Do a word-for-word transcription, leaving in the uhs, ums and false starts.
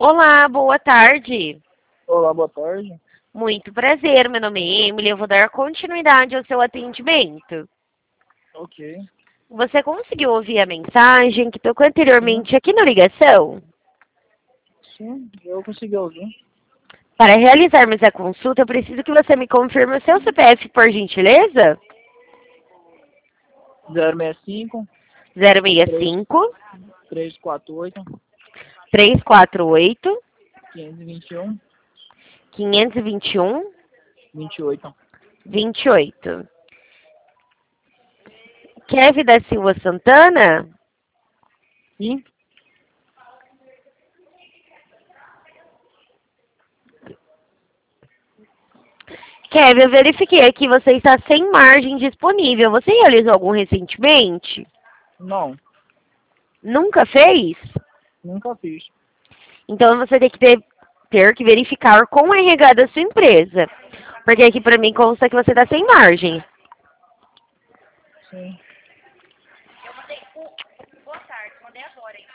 Olá, boa tarde. Olá, boa tarde. Muito prazer, meu nome é Emily. Eu vou dar continuidade ao seu atendimento. Ok. Você conseguiu ouvir a mensagem que tocou Sim, anteriormente aqui na ligação? sim, eu consegui ouvir. Para realizarmos a consulta, eu preciso que você me confirme o seu C P F, por gentileza. zero seis cinco, zero seis três, cinco, três quatro oito, três quatro oito, quinhentos e vinte e um, quinhentos e vinte e um, vinte e oito. vinte e oito. Kevin da Silva Santana? Sim, Kevin, eu verifiquei aqui, você está sem margem disponível. Você realizou algum recentemente? não, Nunca fez? nunca fiz. Então você tem que ter, ter que verificar com o R H da sua empresa. Porque aqui para mim consta que você está sem margem. Sim.